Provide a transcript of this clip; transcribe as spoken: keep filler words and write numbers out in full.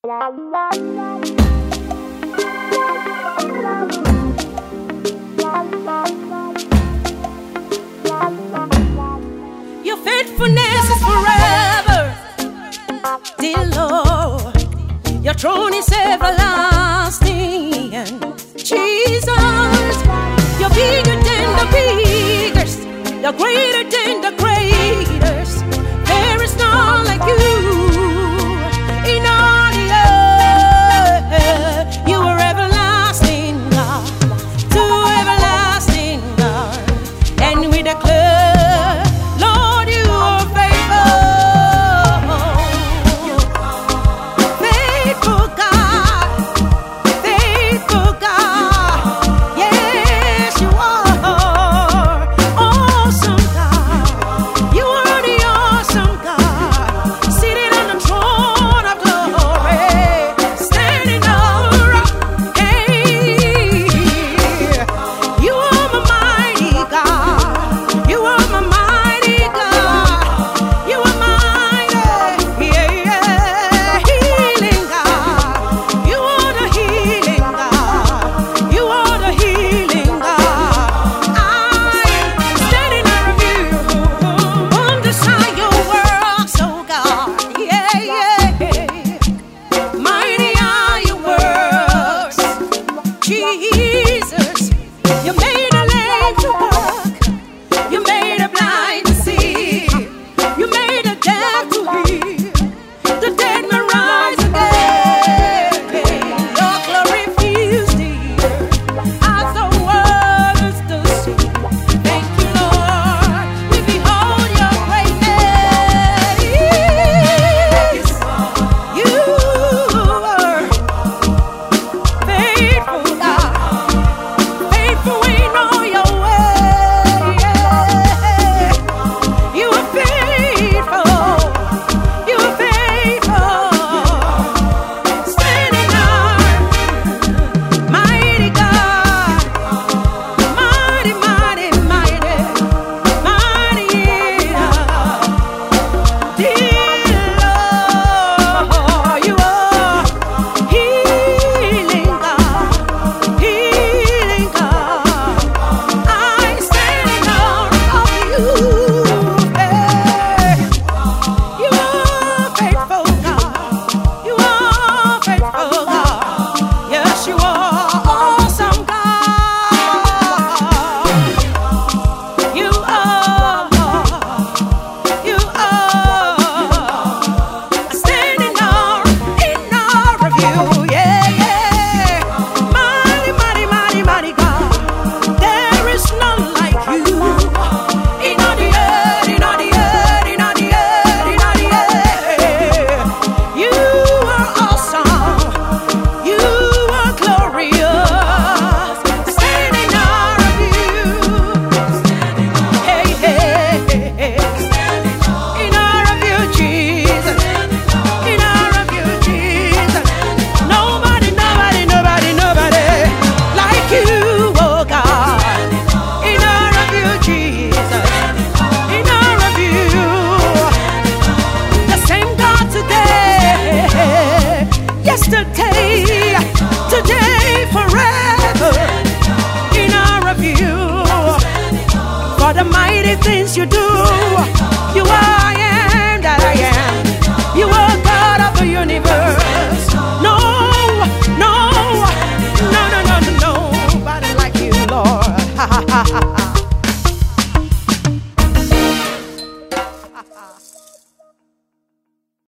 Your faithfulness is forever, dear Lord. Your throne is everlasting, Jesus. You're bigger than the biggest, you're greater than the greatest. There is none like you in all the earth. You are everlasting God, to everlasting God, and we declare, Lord, you are faithful, faithful God, faithful God. Yes, you are awesome God. You are the awesome God, sitting on the throne of glory, standing up. Hey, you are my mighty God. You are my mighty God. You are mighty, yeah, yeah, healing God. You are the healing God. You are the healing God. I'm standing out of you, underside your works, oh God. Yeah, yeah. Mighty are your works, Jesus. You made a lame to walk. You made a blind to see. You made a deaf to hear. The dead will rise again. Your glory fills the earth as the waters do sea. Thank you, Lord. We behold your greatness. You are faithful, God. Faithful in all your ways. You are faithful. You are faithful. Standing up, mighty God, mighty, mighty, mighty, mighty, dear Lord, you are healing God, healing God. I'm standing out of you. Hey. You are faithful God. You are faithful God. Yes, you are awesome God. You are, you are standing out in awe of you. Yeah, yeah. Mighty, mighty, mighty, mighty God. There is none like you. In all the earth, in all the earth, in all the earth, in all the earth. You are awesome. You are glorious. Standing out of you. Hey, hey, hey, hey. In all of you, Jesus. In all of you, Jesus. Nobody, nobody, nobody, nobody like you, oh God. In all of you, Jesus. In all of you, the same God today, yesterday, today, forever. In all of you, for the mighty things you do, you are I am that I am. You are God of the universe. No, no, no, no, no, no, nobody like you, Lord. Ha ha ha ha.